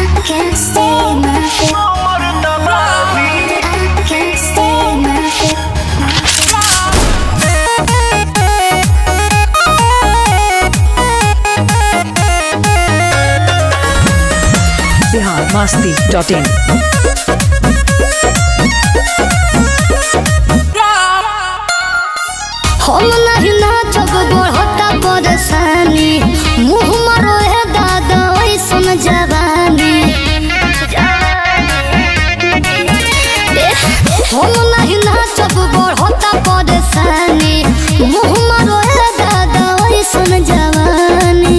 can't stay my feet. I can't stay my feet. biharmasti.in हम नहीं नाचब बढ़ता परेशानी मुँह मारो है दादा ऐसन जवानी हम नहीं नाचब बढ़ता परेशानी मुँह मारो है दादा ऐसन जवानी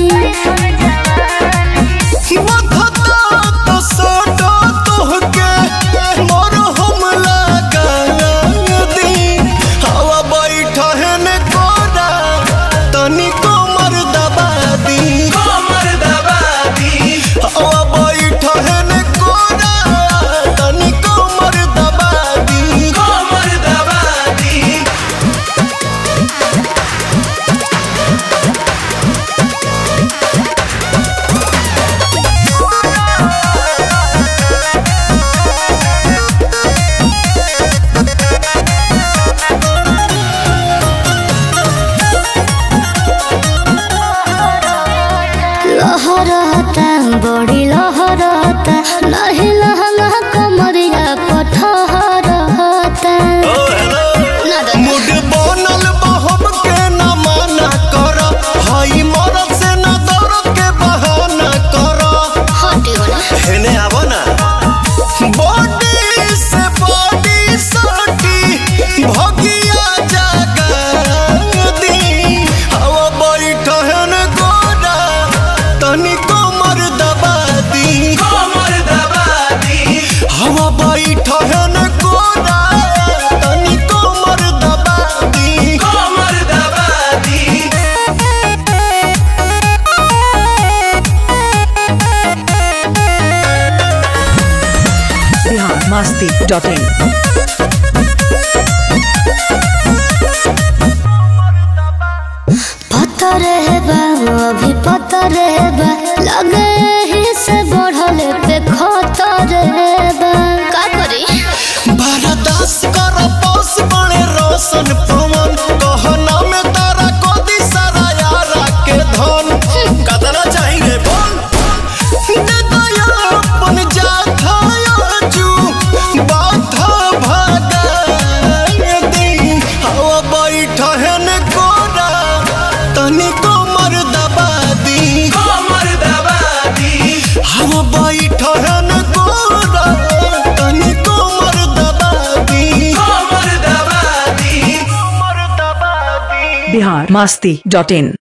लहरता बड़ी लहरता नहीं लहंगा कमरिया पठहरता मुड बनल बहम के न माना कर हई मरद से न दर्द के बहाना कर हेने आव ना बॉडी से बॉडी सटी भगिया जागा दी हवा बैठ हेन गोरा तनी कमर दबा दी हवा बैठ हेन गोरा तनी कमर दबा दी biharmasti.in पत्थर है बा अभी पत्थर है बा लगे ही से बढ़ल पे खतर है बा का करी बरदास कर पास बड़े रोशन पवन कहना में तारा को दिसारा यारा के धन कतना चाहिए बोल दे दया अपन जाथा आजू बाधा भागा दी हवा बैठ है न गोरा तनी कमर दबा दी हवा बैठ है न गोरा तनी कमर दबा दी biharmasti.in